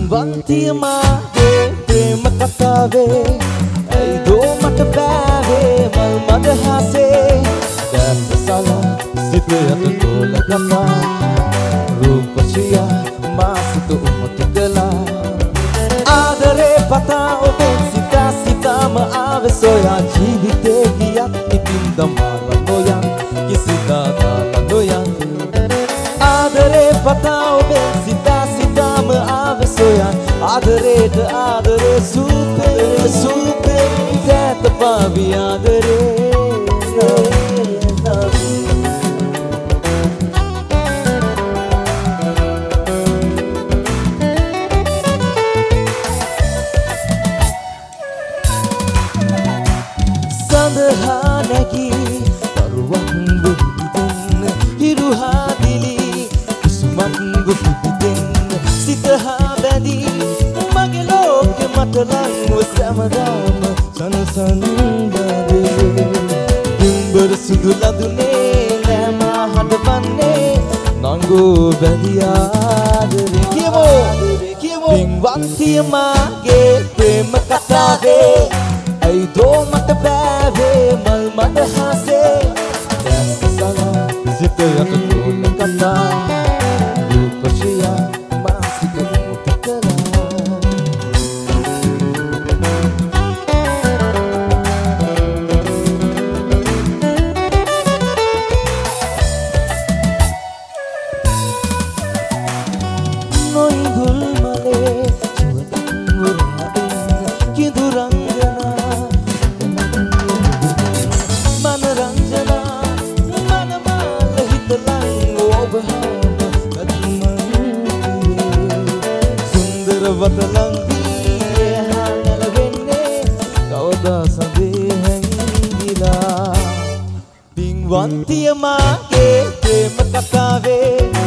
පින්වන්තිය මාගේ ප්‍රේම කතාවේ ඇයිදෝ මට බෑවේ මල් මදහසේ දැන් සලා සිත යට තෝල ගතා රූපසියා මා සිත උමතු කළා ආදරේ පතා ඔබෙන් සිතා සිතාම ආවේ සොයා ජීවිතේ ගියත් ඉතින් දමාලා නොයන් කිසිදා දාලා නොයන් ආදරේ පතා ඔබෙන් සිතා සිතාම ආවේ සොයා ආදරේට ආදරේ සුපේ සුපේ දැත පාවි ආදරේ සඳහා නැගී දරුවන් බුදිදෙන්න හිරුහා දිලි කුසුමක් බුදිදෙන්න සිතහා බැඳී මගේ ලෝකෙ මට ලංව සැමදාම සනසන්දරේ දුම්බර සුදු ලඳුනේ නෑමා හඬවන්නේ නංගෝ බැඳී ආදරේ කියමෝ පින්වන්තිය මාගේ ප්‍රේම කතාවේ ඇයිදෝ මට බෑවේ මල් මදහසේ දැන් සලා සිත යට තෝල කතා රූපසියා මා සිත උමතු කළා නොයිඳුල් මලේ සුවඳක් වරාදෙන් කිඳුරංගනා වතලංගී හානල වෙන්නේ කවදා සඳේ හැංගිලා පින්වන්තිය මාගේ ප්‍රේම කතාවේ